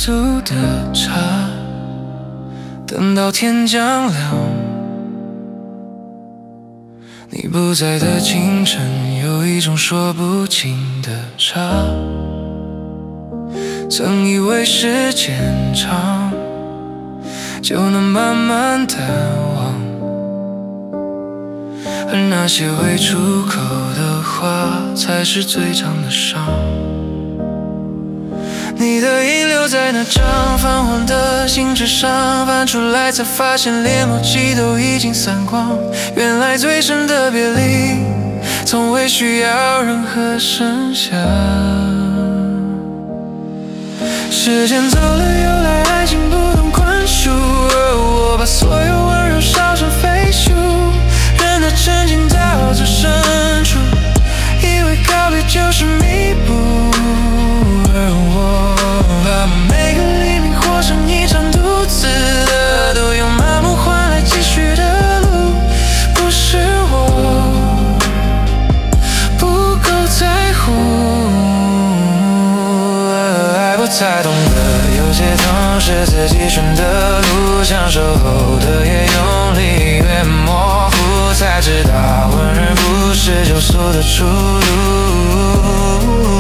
度的茶，等到天将亮。你不在的清晨，有一种说不尽的茶。曾以为时间长，就能慢慢淡忘，而那些未出口的话，才是最长的伤。你的遗留在那张泛黄的信纸上，翻出来才发现连墨迹都已经散光。原来最深的别离，从未需要任何声响。时间走了又来，爱情不懂宽恕，而我把所有温柔烧成废墟，任它沉浸到最深处，以为告别就是弥补，而我把每个黎明活成一场独自的，都用麻木换来继续的路，不是我不够在乎，爱过才懂得，有些痛是自己选的路，想守候的越用力越模糊，才知道温热不是救赎的出路。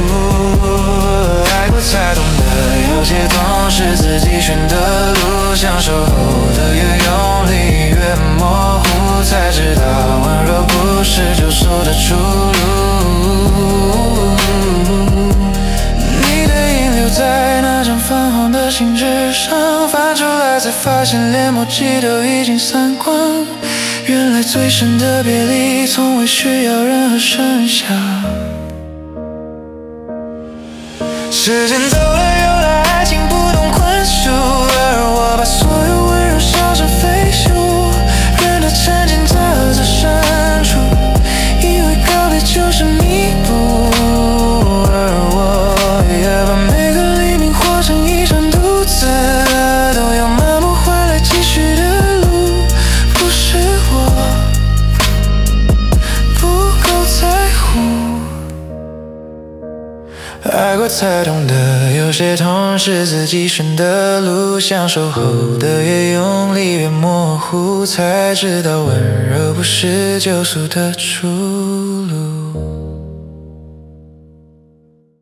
爱过才懂得，有些痛是自己选的路，想守候的越用力越模糊，才知道温柔不是救赎的出路。你的遗留在那张泛黄的信纸上，翻出来才发现连墨迹都已经散光。原来最深的别离，从未需要任何声响。时间走了又来，爱情不懂宽恕，而我把所有温柔烧成废墟，任它沉浸在最深处，以为告别就是弥补，而我也把每个黎明活成一场独自的，都要麻木换来继续的路，不是我不够在乎。爱过才懂得，有些痛是自己选的路，想守候的越用力越模糊，才知道温柔不是救赎的出路。